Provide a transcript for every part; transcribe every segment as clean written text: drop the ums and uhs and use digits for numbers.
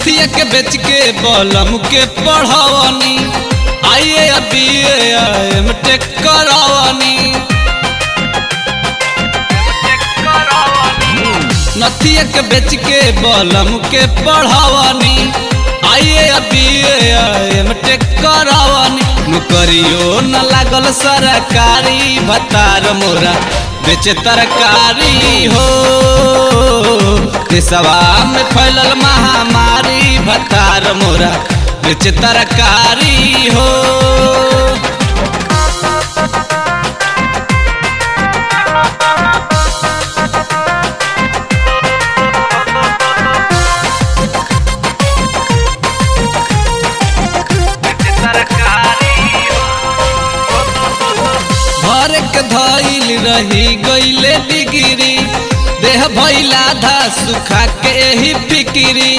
नथिया के बेच के बलम के पढ़ावनी आइए अभी एमटेक करावनी नथिया के बेच के बलम के पढ़ावनी आइए अभी एमटेक करावनी नौकरियों न लागल सरकारी भतार मोरा बेचे तरकारी हो देशवा में फैलल महामारी भतार मोरा बेचे तरकारी हो भर के धइल रही गईले डिग्री देह भइला धा सुखा के ही फिक्री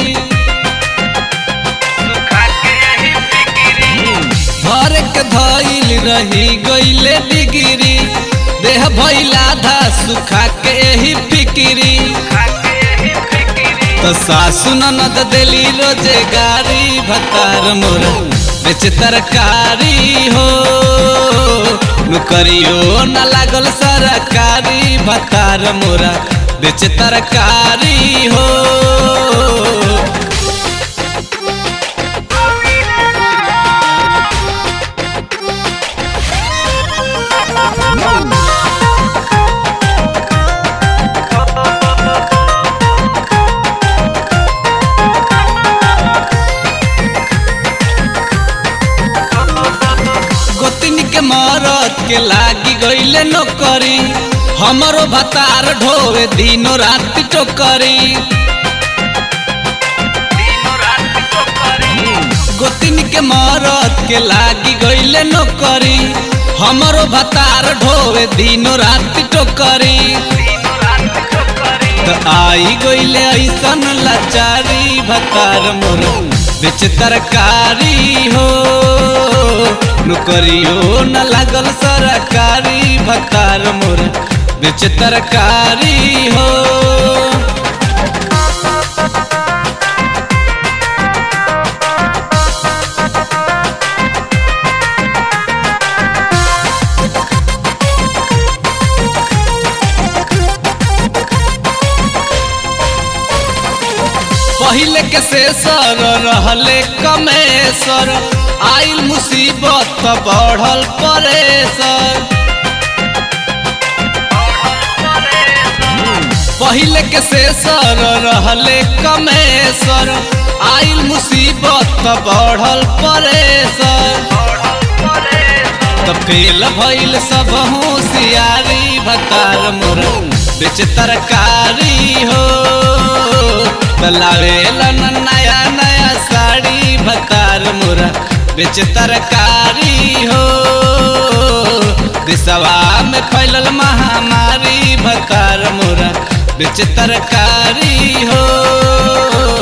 भर के धइल रही गईले डिग्री देह भइला धा सुखा के ही फिक्री तो सासु ननद देली रोजगारी भतार मोरा बेच तरकारी हो नौकरियों न लागल सरकारी भतार मोरा बेच तरकारी हो गोतिन के मरद के लागी गईले नौकरी हमरो भतार ढोवे दिनो रात टोकरी गोतिन के मरद के लागी गईले नौकरी हमरो भतार ढोवे दिनो रात टोकरी तो आई गईले ऐसन लाचारी भतार मोरा बेच तरकारी हो नौकरियों न लागल सरकारी भतार मोरा बेच तरकारी हो पहिले के शेषर रहले कमेसर आइल मुसीबत बढ़ल परेसर पहिले के शेषर रहले कमेसर आइल मुसीबत बढ़ल परेसर तो फेल भइल सब होशियारी भतार मोरा बेच तरकारी हो लावेला नया नया साड़ी भतार मोरा बेच तरकारी हो देशवा में फैलल महामारी भतार मोरा बेच तरकारी हो।